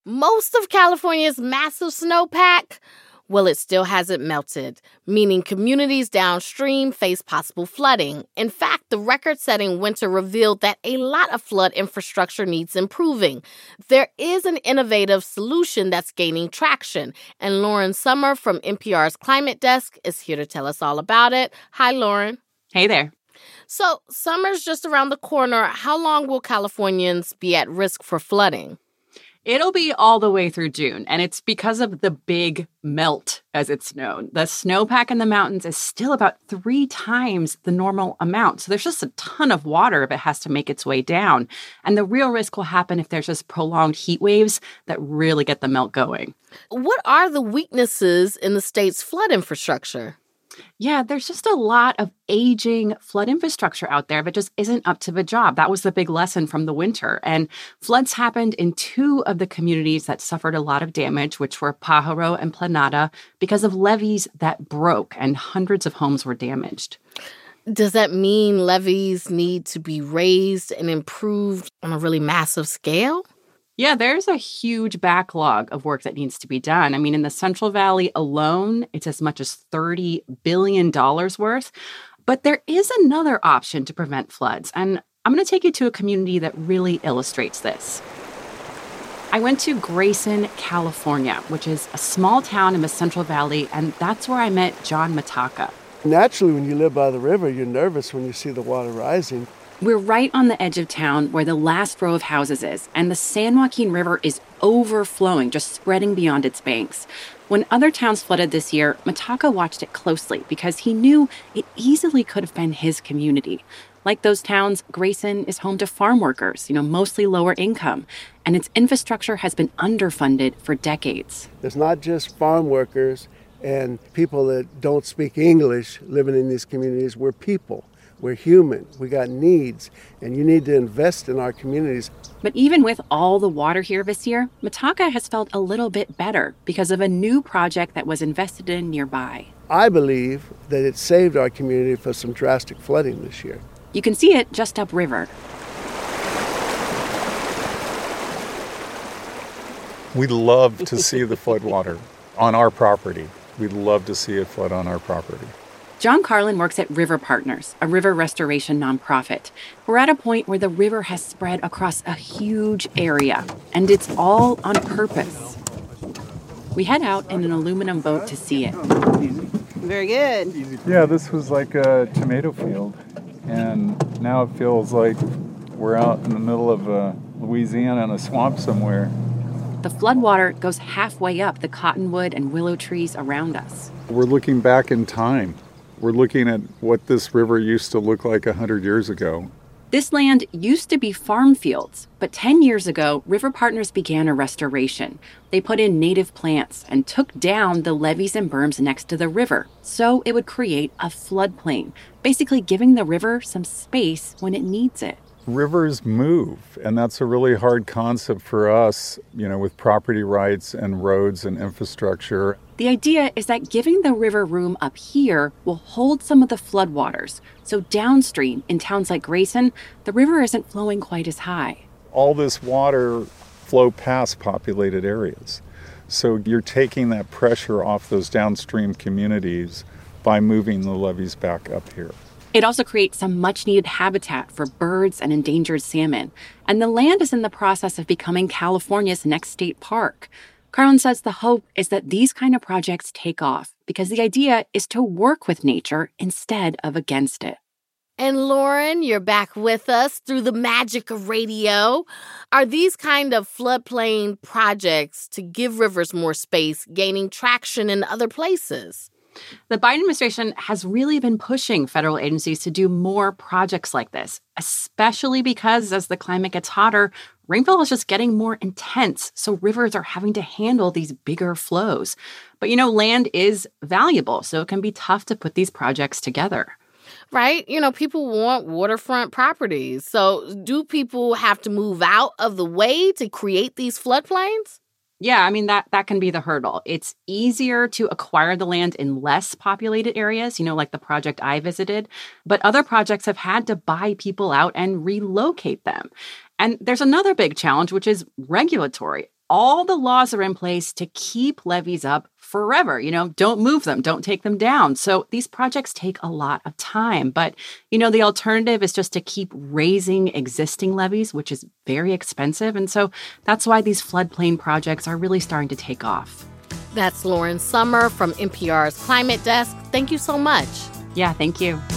Most of California's massive snowpack, well, it still hasn't melted, meaning communities downstream face possible flooding. In fact, the record-setting winter revealed that a lot of flood infrastructure needs improving. There is an innovative solution that's gaining traction, and Lauren Sommer from NPR's Climate Desk is here to tell us all about it. Hi, Lauren. Hey there. So, summer's just around the corner. How long will Californians be at risk for flooding? It'll be all the way through June, and it's because of the big melt, as it's known. The snowpack in the mountains is still about 3 times the normal amount. So there's just a ton of water if it has to make its way down. And the real risk will happen if there's just prolonged heat waves that really get the melt going. What are the weaknesses in the state's flood infrastructure? Yeah, there's just a lot of aging flood infrastructure out there that just isn't up to the job. That was the big lesson from the winter. And floods happened in 2 of the communities that suffered a lot of damage, which were Pajaro and Planada, because of levees that broke and hundreds of homes were damaged. Does that mean levees need to be raised and improved on a really massive scale? Yeah, there's a huge backlog of work that needs to be done. I mean, in the Central Valley alone, it's as much as $30 billion worth. But there is another option to prevent floods. And I'm going to take you to a community that really illustrates this. I went to Grayson, California, which is a small town in the Central Valley, and that's where I met John Mataka. Naturally, when you live by the river, you're nervous when you see the water rising. We're right on the edge of town where the last row of houses is, and the San Joaquin River is overflowing, just spreading beyond its banks. When other towns flooded this year, Mataka watched it closely because he knew it easily could have been his community. Like those towns, Grayson is home to farm workers, mostly lower income, and its infrastructure has been underfunded for decades. It's not just farm workers and people that don't speak English living in these communities. We're people. We're human. We got needs, and you need to invest in our communities. But even with all the water here this year, Mataka has felt a little bit better because of a new project that was invested in nearby. I believe that it saved our community from some drastic flooding this year. You can see it just upriver. We'd love to see the floodwater on our property. We'd love to see it flood on our property. John Carlin works at River Partners, a river restoration nonprofit. We're at a point where the river has spread across a huge area, and it's all on purpose. We head out in an aluminum boat to see it. Very good. Yeah, this was like a tomato field, and now it feels like we're out in the middle of Louisiana in a swamp somewhere. The floodwater goes halfway up the cottonwood and willow trees around us. We're looking back in time. We're looking at what this river used to look like 100 years ago. This land used to be farm fields, but 10 years ago, River Partners began a restoration. They put in native plants and took down the levees and berms next to the river, so it would create a floodplain, basically giving the river some space when it needs it. Rivers move, and that's a really hard concept for us, with property rights and roads and infrastructure. The idea is that giving the river room up here will hold some of the floodwaters. So downstream, in towns like Grayson, the river isn't flowing quite as high. All this water flow past populated areas. So you're taking that pressure off those downstream communities by moving the levees back up here. It also creates some much-needed habitat for birds and endangered salmon. And the land is in the process of becoming California's next state park. Carlin says the hope is that these kind of projects take off because the idea is to work with nature instead of against it. And Lauren, you're back with us through the magic of radio. Are these kind of floodplain projects to give rivers more space gaining traction in other places? The Biden administration has really been pushing federal agencies to do more projects like this, especially because as the climate gets hotter, rainfall is just getting more intense, so rivers are having to handle these bigger flows. But, land is valuable, so it can be tough to put these projects together. Right? People want waterfront properties. So do people have to move out of the way to create these floodplains? Yeah, that can be the hurdle. It's easier to acquire the land in less populated areas, like the project I visited. But other projects have had to buy people out and relocate them. And there's another big challenge, which is regulatory. all the laws are in place to keep levees up forever. Don't move them, don't take them down. So these projects take a lot of time. But, the alternative is just to keep raising existing levees, which is very expensive. And so that's why these floodplain projects are really starting to take off. That's Lauren Sommer from NPR's Climate Desk. Thank you so much. Yeah, thank you.